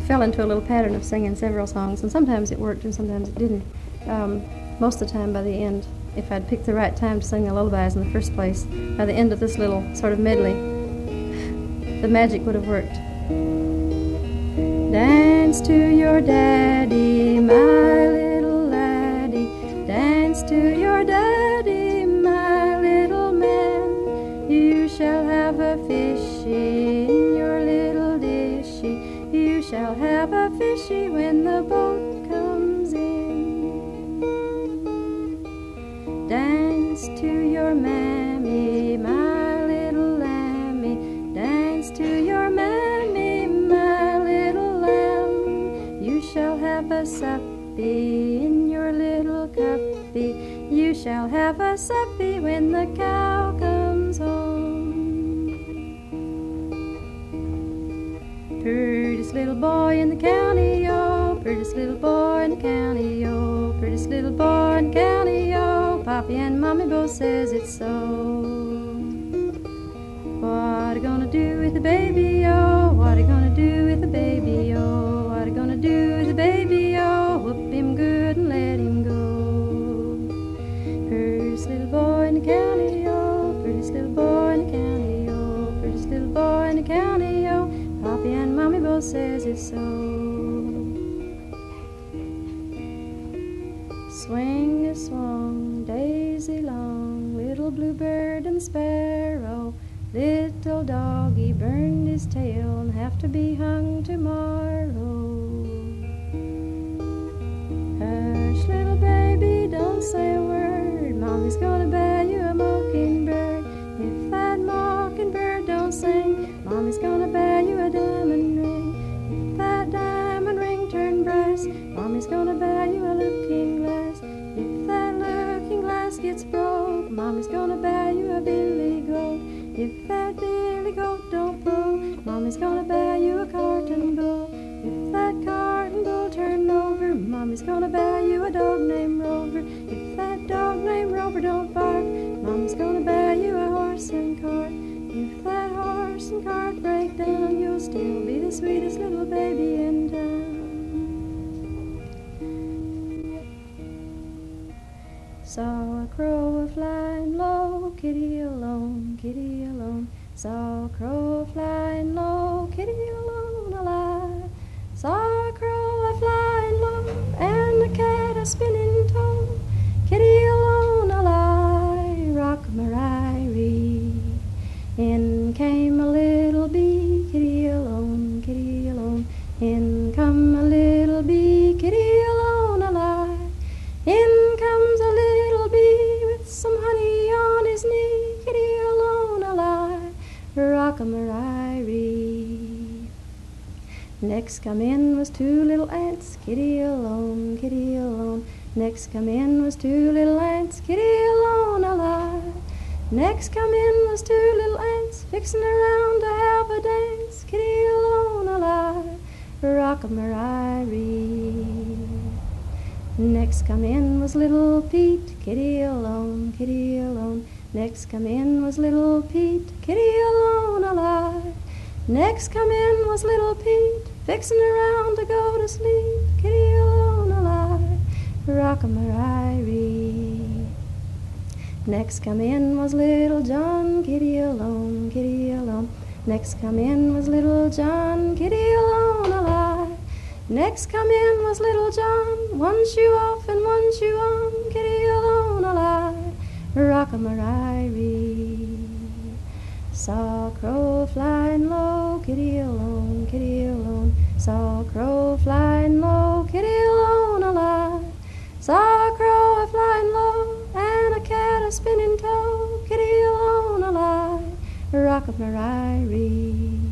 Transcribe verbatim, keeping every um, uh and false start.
fell into a little pattern of singing several songs, and sometimes it worked and sometimes it didn't. Um, most of the time, by the end, if I'd picked the right time to sing the lullabies in the first place, by the end of this little sort of medley, the magic would have worked. Dance to your daddy, my little laddie. Dance to your daddy, my little man. You shall have a fishy in your little dishy. You shall have a fishy when the boat comes in. Dance to your mammy, my little lammy. Dance to your mammy, my little lamb. You shall have a suppy in your little cuppy. You shall have a suppy when the cow comes home. Prettiest little boy in the county, oh, prettiest little boy in the county, oh, prettiest little boy in the county, oh, Pappy and Mommy both says it's so. What are gonna do with the baby, oh, what are gonna do with the baby, oh, what are gonna do with the baby, oh, whoop him good and let him go. Prettiest little boy in the county, oh, prettiest little boy in the county, oh, prettiest little boy in the county, oh, Pappy and Mommy both says it's so. Swing a swung, daisy long, little bluebird and sparrow. Little doggy burned his tail and have to be hung tomorrow. Hush, little baby, don't say a word. Mommy's gonna buy you a mockingbird. If that mockingbird don't sing, Mommy's gonna buy you a diamond ring. If that diamond ring turn brass, Mommy's gonna buy you a looking glass. If that looking glass gets broke, Mommy's gonna buy you a billy goat. If that billy goat don't blow, Mommy's gonna buy you a carton bull. If that carton bull turn over, Mommy's gonna buy you a dog named Rover. If that dog named Rover don't bark, Mommy's gonna buy you a horse and cart. If that horse and cart break down, you'll still be the sweetest little baby in town. Saw a crow a-flying low, kitty alone, kitty alone. Saw a crow a-flying low, kitty alone alive. Saw a crow a-flying low, and a cat a-spinning toe, kitty alone alive. Rock-a-my-rye-ree. In came a little bee, kitty alone, kitty alone. In come a little bee, kitty alone alive. In comes a little bee with some honey on his knee, kitty alone alive. Rock-a-my-rye-ree. Next come in was two little ants, kitty alone, kitty alone. Next come in was two little ants, kitty alone alive. Next come in was two little ants, fixing around to have a dance, kitty alone alive. Rock-a-my-rye-ree. Next come in was little Pete, kitty alone, kitty alone. Next come in was little Pete, kitty alone alive. Next come in was little Pete, fixing around to go to sleep, kitty alone alive. Rock-a-my-rye-ree. Next come in was little John, kitty alone, kitty alone. Next come in was little John, kitty alone alive. Next come in was little John, one shoe off and one shoe on, kitty alone alive. Rock-a-my-rye-ree. Saw a crow flying low, kitty alone, kitty alone. Saw a crow flying low, kitty alone alive. Saw a crow flying low, and a cat a spinning toe, kitty alone alive. Rock-a-my-rye-ree.